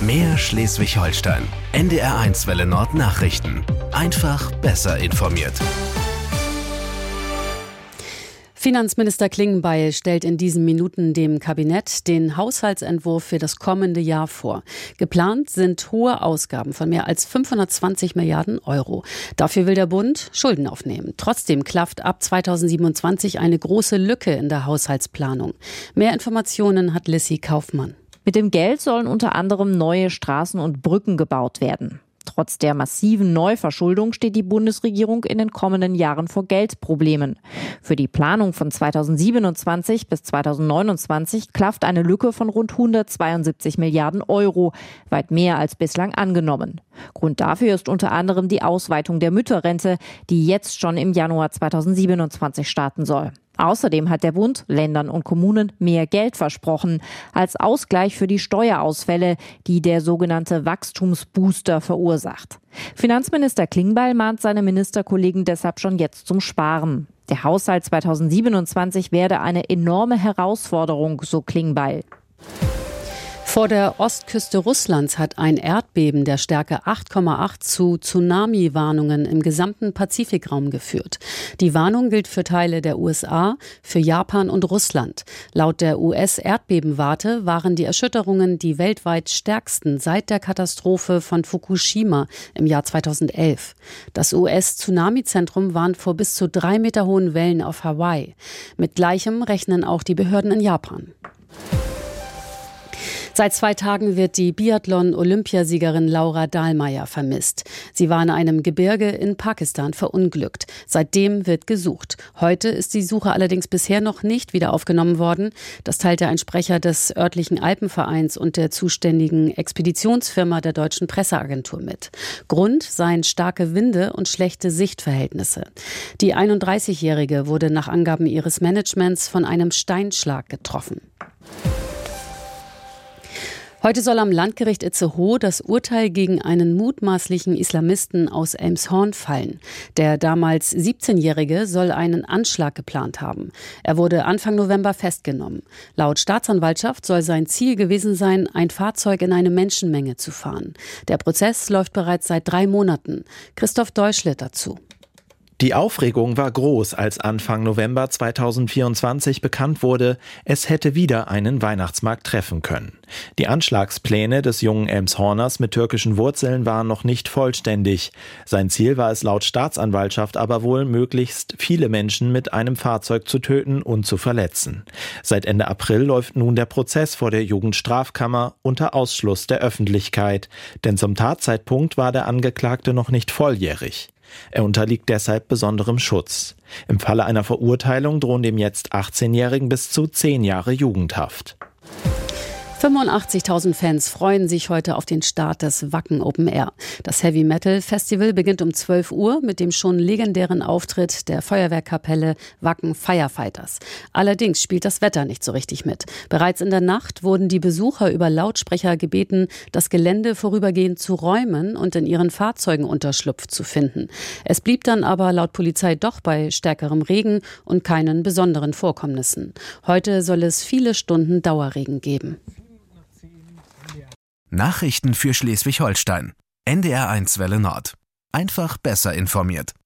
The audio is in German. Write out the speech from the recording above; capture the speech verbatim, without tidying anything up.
Mehr Schleswig-Holstein. N D R eins Welle Nord Nachrichten. Einfach besser informiert. Finanzminister Klingbeil stellt in diesen Minuten dem Kabinett den Haushaltsentwurf für das kommende Jahr vor. Geplant sind hohe Ausgaben von mehr als fünfhundertzwanzig Milliarden Euro. Dafür will der Bund Schulden aufnehmen. Trotzdem klafft ab zweitausendsiebenundzwanzig eine große Lücke in der Haushaltsplanung. Mehr Informationen hat Lissy Kaufmann. Mit dem Geld sollen unter anderem neue Straßen und Brücken gebaut werden. Trotz der massiven Neuverschuldung steht die Bundesregierung in den kommenden Jahren vor Geldproblemen. Für die Planung von zweitausendsiebenundzwanzig bis zweitausendneunundzwanzig klafft eine Lücke von rund hundertzweiundsiebzig Milliarden Euro, weit mehr als bislang angenommen. Grund dafür ist unter anderem die Ausweitung der Mütterrente, die jetzt schon im Januar zweitausendsiebenundzwanzig starten soll. Außerdem hat der Bund Ländern und Kommunen mehr Geld versprochen, als Ausgleich für die Steuerausfälle, die der sogenannte Wachstumsbooster verursacht. Finanzminister Klingbeil mahnt seine Ministerkollegen deshalb schon jetzt zum Sparen. Der Haushalt zweitausendsiebenundzwanzig werde eine enorme Herausforderung, so Klingbeil. Vor der Ostküste Russlands hat ein Erdbeben der Stärke acht Komma acht zu Tsunami-Warnungen im gesamten Pazifikraum geführt. Die Warnung gilt für Teile der U S A, für Japan und Russland. Laut der U S-Erdbebenwarte waren die Erschütterungen die weltweit stärksten seit der Katastrophe von Fukushima im Jahr zweitausendelf. Das U S-Tsunami-Zentrum warnt vor bis zu drei Meter hohen Wellen auf Hawaii. Mit Gleichem rechnen auch die Behörden in Japan. Seit zwei Tagen wird die Biathlon-Olympiasiegerin Laura Dahlmeier vermisst. Sie war in einem Gebirge in Pakistan verunglückt. Seitdem wird gesucht. Heute ist die Suche allerdings bisher noch nicht wieder aufgenommen worden. Das teilte ein Sprecher des örtlichen Alpenvereins und der zuständigen Expeditionsfirma der Deutschen Presseagentur mit. Grund seien starke Winde und schlechte Sichtverhältnisse. Die einunddreißigjährige wurde nach Angaben ihres Managements von einem Steinschlag getroffen. Heute soll am Landgericht Itzehoe das Urteil gegen einen mutmaßlichen Islamisten aus Elmshorn fallen. Der damals siebzehnjährige soll einen Anschlag geplant haben. Er wurde Anfang November festgenommen. Laut Staatsanwaltschaft soll sein Ziel gewesen sein, ein Fahrzeug in eine Menschenmenge zu fahren. Der Prozess läuft bereits seit drei Monaten. Christoph Deutschle dazu. Die Aufregung war groß, als Anfang November zweitausendvierundzwanzig bekannt wurde, es hätte wieder einen Weihnachtsmarkt treffen können. Die Anschlagspläne des jungen Elmshorners mit türkischen Wurzeln waren noch nicht vollständig. Sein Ziel war es laut Staatsanwaltschaft aber wohl, möglichst viele Menschen mit einem Fahrzeug zu töten und zu verletzen. Seit Ende April läuft nun der Prozess vor der Jugendstrafkammer unter Ausschluss der Öffentlichkeit, denn zum Tatzeitpunkt war der Angeklagte noch nicht volljährig. Er unterliegt deshalb besonderem Schutz. Im Falle einer Verurteilung drohen dem jetzt achtzehnjährigen bis zu zehn Jahre Jugendhaft. fünfundachtzigtausend Fans freuen sich heute auf den Start des Wacken Open Air. Das Heavy Metal Festival beginnt um zwölf Uhr mit dem schon legendären Auftritt der Feuerwehrkapelle Wacken Firefighters. Allerdings spielt das Wetter nicht so richtig mit. Bereits in der Nacht wurden die Besucher über Lautsprecher gebeten, das Gelände vorübergehend zu räumen und in ihren Fahrzeugen Unterschlupf zu finden. Es blieb dann aber laut Polizei doch bei stärkerem Regen und keinen besonderen Vorkommnissen. Heute soll es viele Stunden Dauerregen geben. Nachrichten für Schleswig-Holstein. N D R eins Welle Nord. Einfach besser informiert.